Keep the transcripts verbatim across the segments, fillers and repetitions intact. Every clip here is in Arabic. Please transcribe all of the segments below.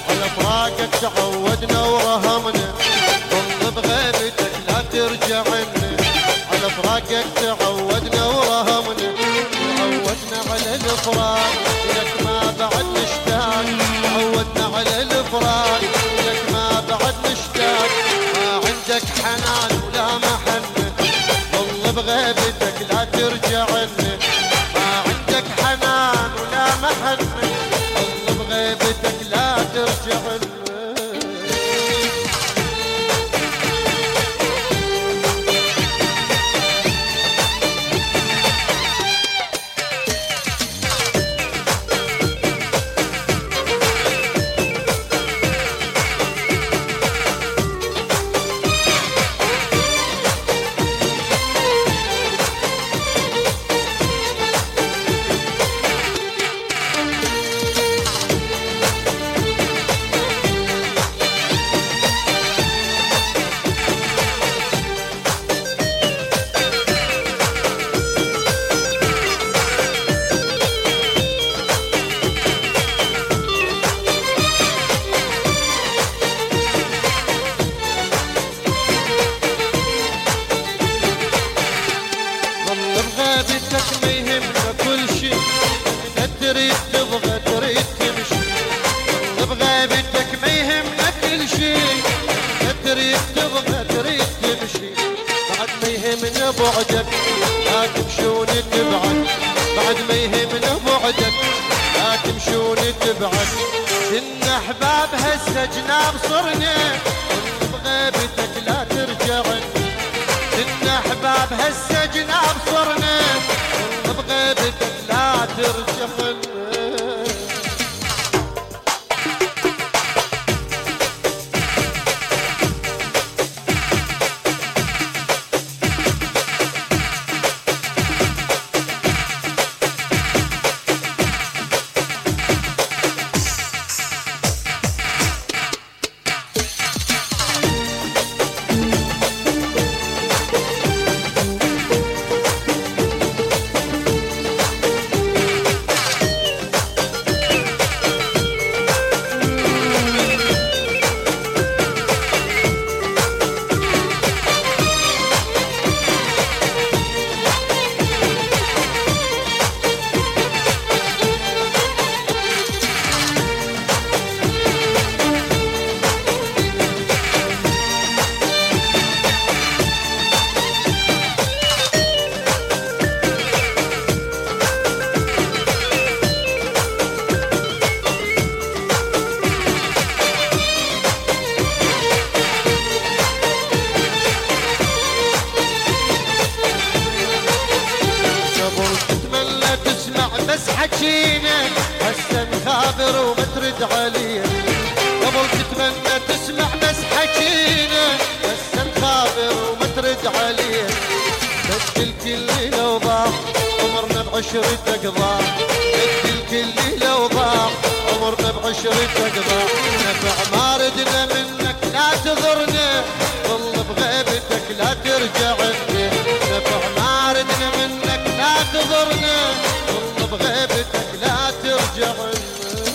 على فراقك تعودنا ورهمنا، ظل بغيبتك لا ترجع لنا. على فراقك تعودنا ورهمنا، تعودنا على الفراق لك ما بعد نشتاق. تعودنا على الفراق لك ما بعد نشتاق. ما عندك حنان ولا محنة، ظل بغيبتك لا ترجع لنا. ما عندك حنان ولا محنة، ظل بغيبتك لا ترجع لنا. بغيبتك ما يهمنا كل شي، انت تريد تبغى تريد تمشي. بغيبتك ما يهمنا كل شي، انت تريد تبغى تريد تمشي. بعد ما يهمنا بعدك لا تمشون تبعد. بعد ما يهمنا بعدك لا تمشون تبعد. كنا احباب هسه جناب صرنا، بغيبتك لا ترجع لنا. كنا احباب هسه جناب صرنا، بغيبتك لا ترجع لنا. بس حكينا هسه نخابر وما ترد علينا. قبل تتمنى تسمع بس حكينا هسه نخابر وما ترد علينا. بدل كل ليلة وضاع عمرنا بعشرتك ضاع. بدل كل ليلة وضاع عمرنا بعشرتك ضاع. نفع ما ردنا منك لا تضرنا، ظل بغيبتك لا ترجع لنا. نفع ما ردنا منك لا تضرنا، بغيبتك لا ترجع لنا.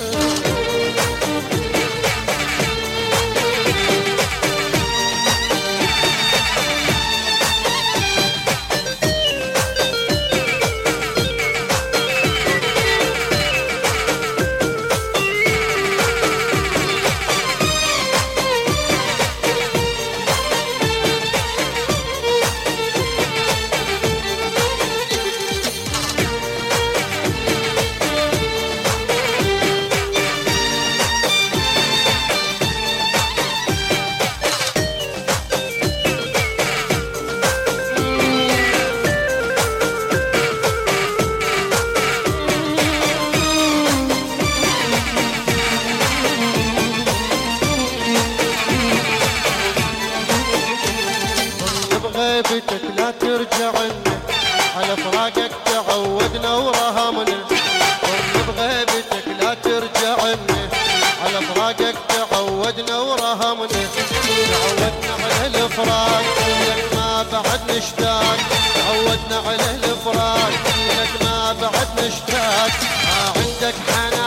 بغيبتك لا ترجع لنا، على فراقك تعودنا ورهمنا. بغيبتك لا ترجع لنا، على فراقك تعودنا ورهمنا. تعودنا على الفراق لك ما بعد نشتاق. تعودنا على الفراق لك ما بعد نشتاق. ما عندك حنان